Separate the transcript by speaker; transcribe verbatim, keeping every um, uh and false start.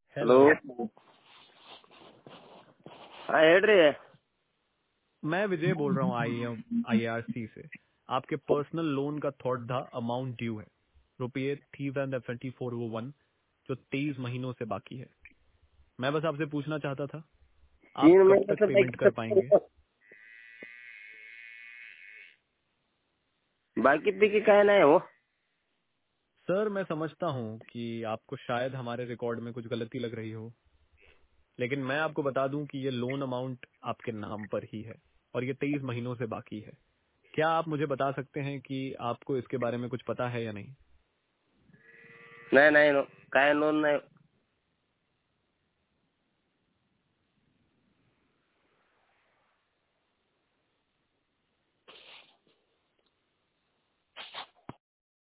Speaker 1: Hello.
Speaker 2: Hello. हाँ head रे।
Speaker 1: मैं विजय बोल रहा हूँ आई आई आर सी से। आपके पर्सनल लोन का थॉट था अमाउंट ड्यू है रुपये थ्री वन ट्वेंटी फोर वो वन जो तेईस महीनों से बाकी है। मैं बस आपसे पूछना चाहता था आप
Speaker 2: तीन
Speaker 1: कब
Speaker 2: महीने
Speaker 1: तक
Speaker 2: से
Speaker 1: पेमेंट कर पाएंगे।
Speaker 2: बाकी बाकी पे की कहना है वो।
Speaker 1: सर मैं समझता हूँ कि आपको शायद हमारे रिकॉर्ड में कुछ गलती लग रही हो, लेकिन मैं आपको बता दूं कि ये लोन अमाउंट आपके नाम पर ही है और ये तेईस महीनों से बाकी है। क्या आप मुझे बता सकते हैं कि आपको इसके बारे में कुछ पता है या नहीं।
Speaker 2: नहीं नहीं नो काय लोन नहीं।